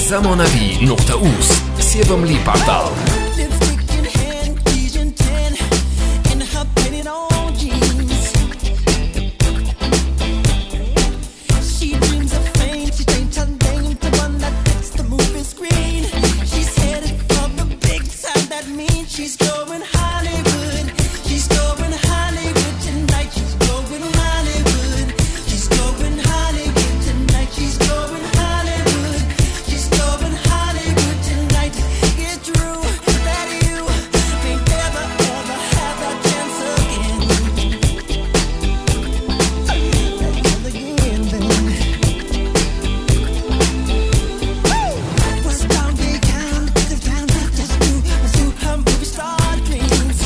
zamonaviy.uz sevimli portal. She's going Hollywood. She's going Hollywood tonight. She's going Hollywood. She's going Hollywood tonight. She's going Hollywood. She's going Hollywood tonight. It's true that you may never ever have that chance again. Again, baby. What's down the count? The count just to her movie star dreams.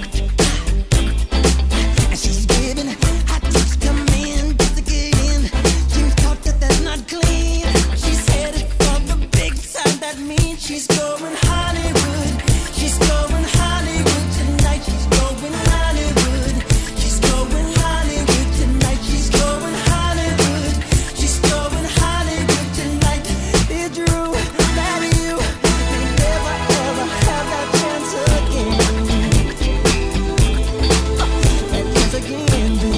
And she's giving hot tips, come in just to get in. She's taught that that's not clean. She's headed for the big time. That means she's going Hollywood. She's going Hollywood tonight. She's going Hollywood. She's going Hollywood tonight. She's going Hollywood. She's going Hollywood tonight. It's true that you may never ever have that chance again. That chance again, baby.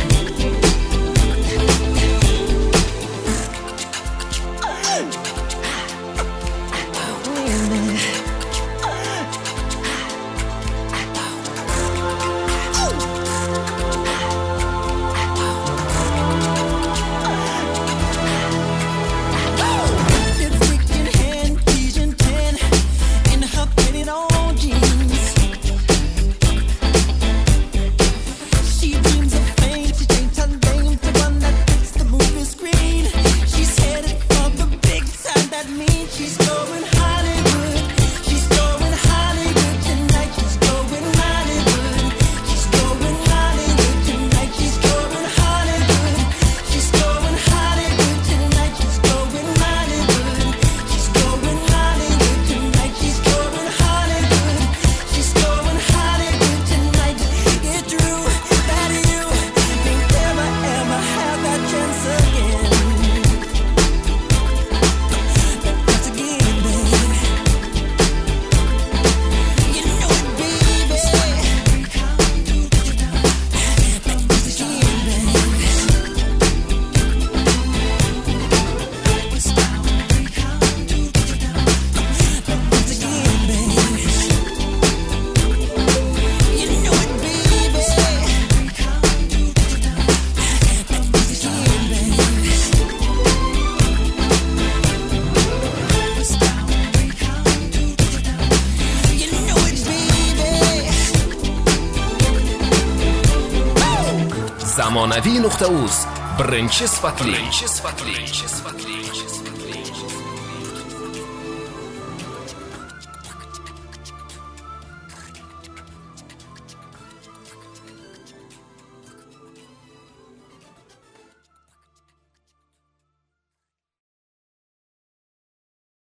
Lipstick in hand, keys in ten, in her fitted on jeans. She dreams of fame. She changed her name to one that fits the movie screen. She's headed for the big time. That means she's going Hollywood. She's going Hollywood tonight. She's going Hollywood. She's going Hollywood tonight. She's going Hollywood. She's going Hollywood tonight. She's going Hollywood. She's going Hollywood tonight. She's going Hollywood. She's going Hollywood tonight. It's true that you may never ever have that chance again. That chance again, baby. You know it, baby. That chance again, baby. That chance again, baby. You know it, baby. You know it, baby. zamonaviy.uz birinchi sifatli